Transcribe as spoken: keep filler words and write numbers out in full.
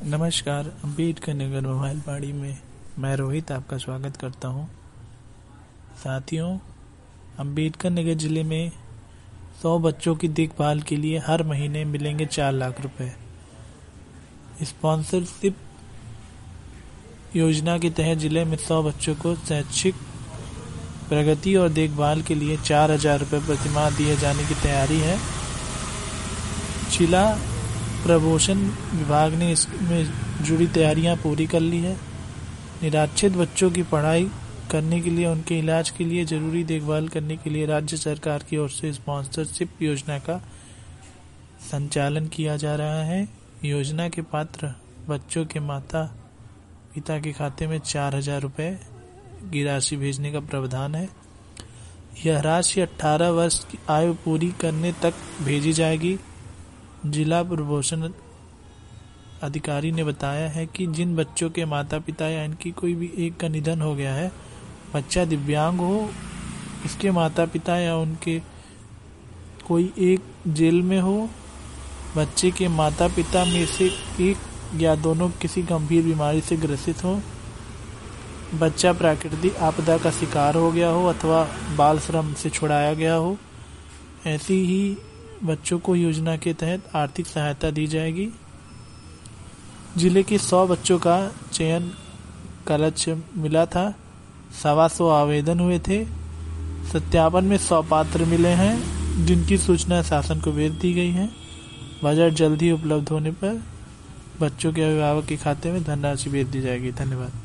नमस्कार। अम्बेडकर नगर मोबाइल बाड़ी में मैं रोहित आपका स्वागत करता हूं। साथियों, अम्बेडकर नगर जिले में सौ बच्चों की देखभाल के लिए हर महीने मिलेंगे चार लाख रुपए। स्पॉन्सरशिप योजना के तहत जिले में सौ बच्चों को शैक्षिक प्रगति और देखभाल के लिए चार हजार रुपये प्रतिमाह दिए जाने की तैयारी है। जिला प्रबोशन विभाग ने इसमें जुड़ी तैयारियां पूरी कर ली है। निराश्रित बच्चों की पढ़ाई करने के लिए, उनके इलाज के लिए, जरूरी देखभाल करने के लिए राज्य सरकार की ओर से स्पॉन्सरशिप योजना का संचालन किया जा रहा है। योजना के पात्र बच्चों के माता पिता के खाते में चार हजार रुपये की राशि भेजने का प्रावधान है। यह राशि अठारह वर्ष की आयु पूरी करने तक भेजी जाएगी। जिला प्रबोशन अधिकारी ने बताया है कि जिन बच्चों के माता पिता या इनकी कोई भी एक का निधन हो गया है, बच्चा दिव्यांग हो, इसके माता पिता या उनके कोई एक जेल में हो, बच्चे के माता पिता में से एक या दोनों किसी गंभीर बीमारी से ग्रसित हो, बच्चा प्राकृतिक आपदा का शिकार हो गया हो अथवा बाल श्रम से छुड़ाया गया हो, ऐसी ही बच्चों को योजना के तहत आर्थिक सहायता दी जाएगी। जिले के सौ बच्चों का चयन का लक्ष्य मिला था। सवा सौ आवेदन हुए थे। सत्यापन में सौ पात्र मिले हैं, जिनकी सूचना शासन को भेज दी गई है। बजट जल्द ही उपलब्ध होने पर बच्चों के अभिभावक के खाते में धनराशि भेज दी जाएगी। धन्यवाद।